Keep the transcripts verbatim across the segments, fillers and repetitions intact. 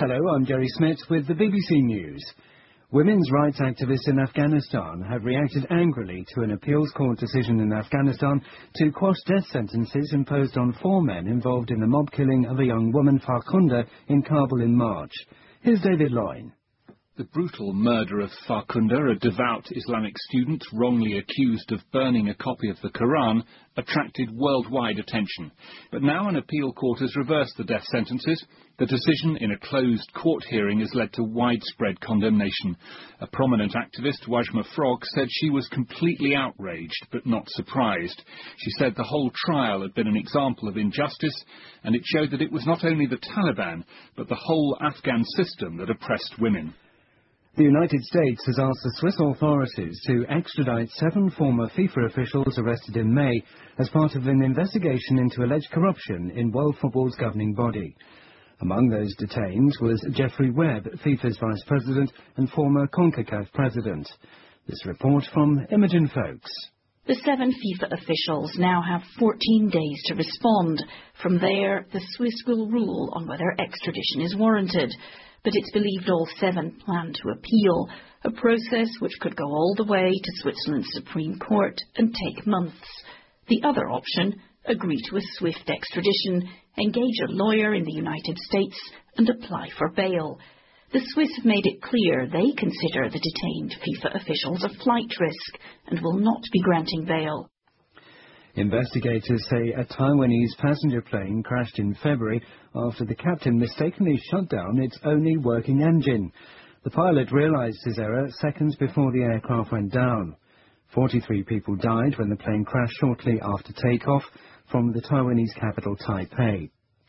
Hello, I'm Jerry Smith with the B B C News. Women's rights activists in Afghanistan have reacted angrily to an appeals court decision in Afghanistan to quash death sentences imposed on four men involved in the mob killing of a young woman, Farkhunda, in Kabul in March. Here's David Loyne. The brutal murder of Farkhunda, a devout Islamic student wrongly accused of burning a copy of the Quran, attracted worldwide attention. But now an appeal court has reversed the death sentences. The decision in a closed court hearing has led to widespread condemnation. A prominent activist, Wajma Frog, said she was completely outraged but not surprised. She said the whole trial had been an example of injustice, and it showed that it was not only the Taliban but the whole Afghan system that oppressed women. The United States has asked the Swiss authorities to extradite seven former FIFA officials arrested in May as part of an investigation into alleged corruption in World Football's governing body. Among those detained was Jeffrey Webb, FIFA's vice president and former CONCACAF president. This report from Imogen Folks. The seven FIFA officials now have fourteen days to respond. From there, the Swiss will rule on whether extradition is warranted. But it's believed all seven plan to appeal, a process which could go all the way to Switzerland's Supreme Court and take months. The other option, agree to a swift extradition, engage a lawyer in the United States and apply for bail. The Swiss have made it clear they consider the detained FIFA officials a flight risk and will not be granting bail. Investigators say a Taiwanese passenger plane crashed in February after the captain mistakenly shut down its only working engine. The pilot realized his error seconds before the aircraft went down. forty-three people died when the plane crashed shortly after takeoff from the Taiwanese capital, Taipei.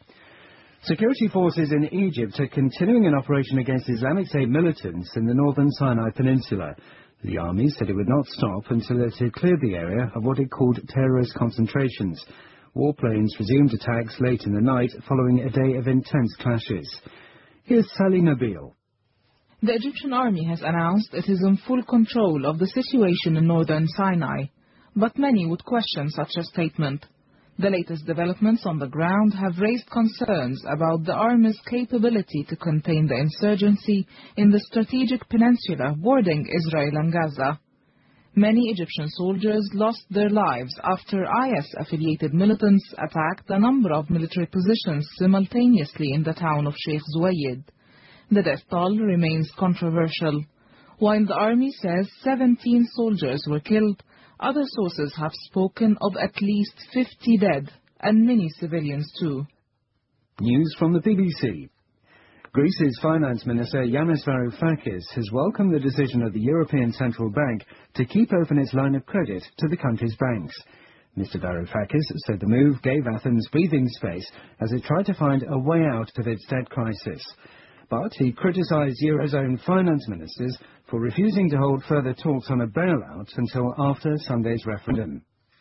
Security forces in Egypt are continuing an operation against Islamic State militants in the northern Sinai Peninsula. The army said it would not stop until it had cleared the area of what it called terrorist concentrations. Warplanes resumed attacks late in the night following a day of intense clashes. Here's Sally Nabil. The Egyptian army has announced it is in full control of the situation in northern Sinai, but many would question such a statement. The latest developments on the ground have raised concerns about the army's capability to contain the insurgency in the strategic peninsula bordering Israel and Gaza. Many Egyptian soldiers lost their lives after I S-affiliated militants attacked a number of military positions simultaneously in the town of Sheikh Zuweid. The death toll remains controversial. While the army says seventeen soldiers were killed, other sources have spoken of at least fifty dead, and many civilians too. News from the B B C. Greece's Finance Minister Yanis Varoufakis has welcomed the decision of the European Central Bank to keep open its line of credit to the country's banks. Mister Varoufakis said the move gave Athens breathing space as it tried to find a way out of its debt crisis. But he criticised Eurozone finance ministers for refusing to hold further talks on a bailout until after Sunday's referendum.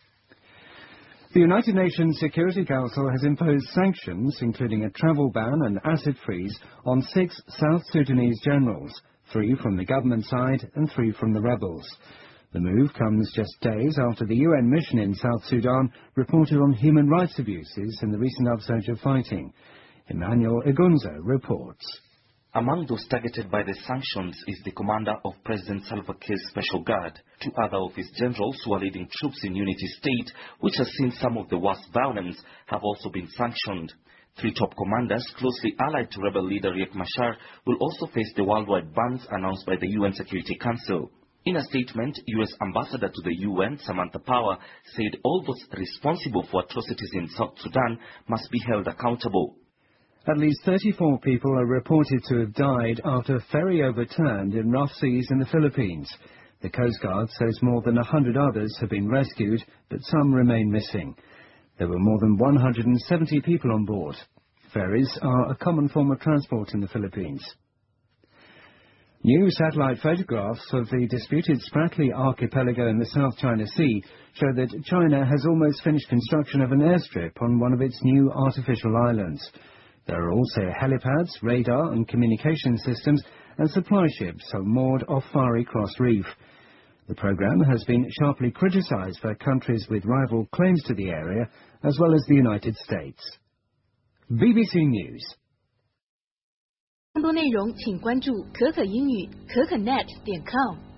The United Nations Security Council has imposed sanctions, including a travel ban and asset freeze, on six South Sudanese generals, three from the government side and three from the rebels. The move comes just days after the U N mission in South Sudan reported on human rights abuses in the recent upsurge of fighting. Emmanuel Igunzo reports. Among those targeted by the sanctions is the commander of President Salva Kiir's Special Guard. Two other of his generals who are leading troops in Unity State, which has seen some of the worst violence, have also been sanctioned. Three top commanders closely allied to rebel leader Riek Machar will also face the worldwide bans announced by the U N Security Council. In a statement, U S Ambassador to the U N, Samantha Power, said all those responsible for atrocities in South Sudan must be held accountable. At least thirty-four people are reported to have died after a ferry overturned in rough seas in the Philippines. The Coast Guard says more than one hundred others have been rescued, but some remain missing. There were more than one hundred seventy people on board. Ferries are a common form of transport in the Philippines. New satellite photographs of the disputed Spratly archipelago in the South China Sea show that China has almost finished construction of an airstrip on one of its new artificial islands. There are also helipads, radar and communication systems, and supply ships are moored off Fari Cross Reef. The programme has been sharply criticised by countries with rival claims to the area, as well as the United States. B B C News. 更多内容请关注可可英语可可 net 点 com。